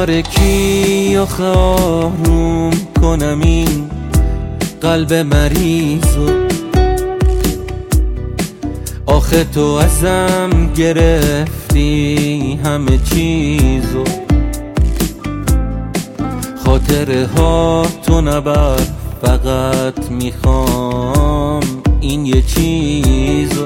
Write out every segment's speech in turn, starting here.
تارکی آخه آروم کنم این قلب مریضو. آخه تو ازم گرفتی همه چیزو، خاطره ها تو نبر، فقط میخوام این یه چیزو.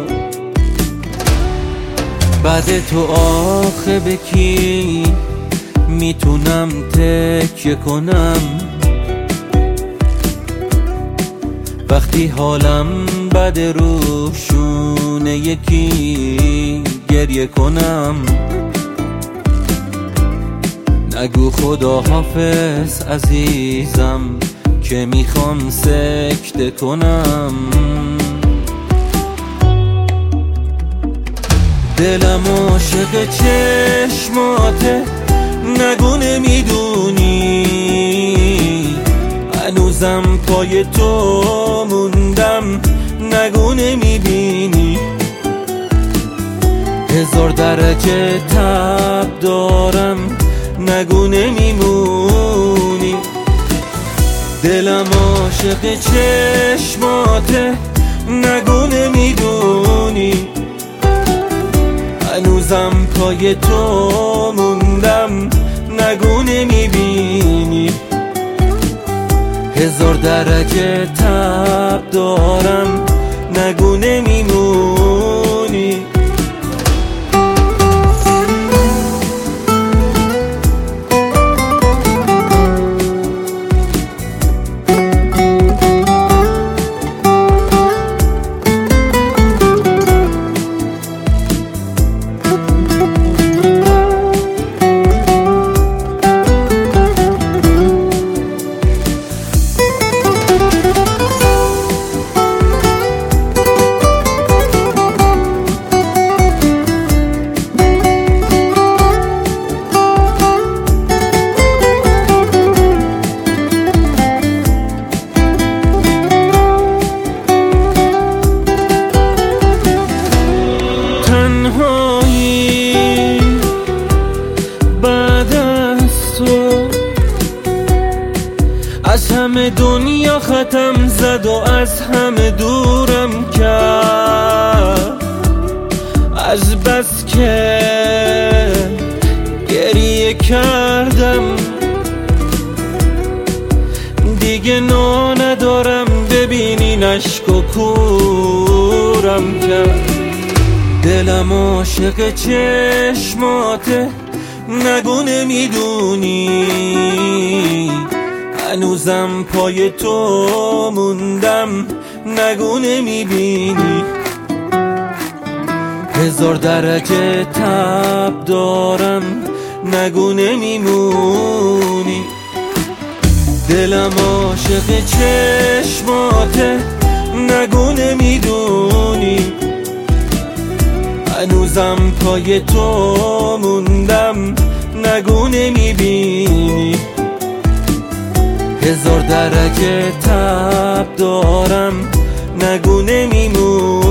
بعد تو آخه به کی میتونم تکیه کنم وقتی حالم بد روشونه یکی گریه کنم؟ نگو خدا حافظ عزیزم که میخوام سکته کنم. دلم عاشق چشماته، نگو نمیدونی هنوزم پای تو موندم، نگو نمیبینی 1000 درجه تب دارم، نگو نمیمونی. دلم عاشق چشماته، نگو نمیدونی هنوزم پای تو موندم، نگو نمیبینی 1000 درجه تب دارم، نگو نمیمونی. از همه دنیا ختم زد و از همه دورم کرد، از بس که گریه کردم دیگه ندارم، ببینین اشک و کورم کرد. دلم عاشق چشماته، نگو نمیدونی هنوزم پای تو موندم، نگو نمیبینی 1000 درجه تب دارم، نگو نمیمونی. دلم عاشق چشماته، نگو نمیدونی هنوزم پای تو موندم، نگو نمیبینی 1000 درجه تب دارم، نگو نمیمونی.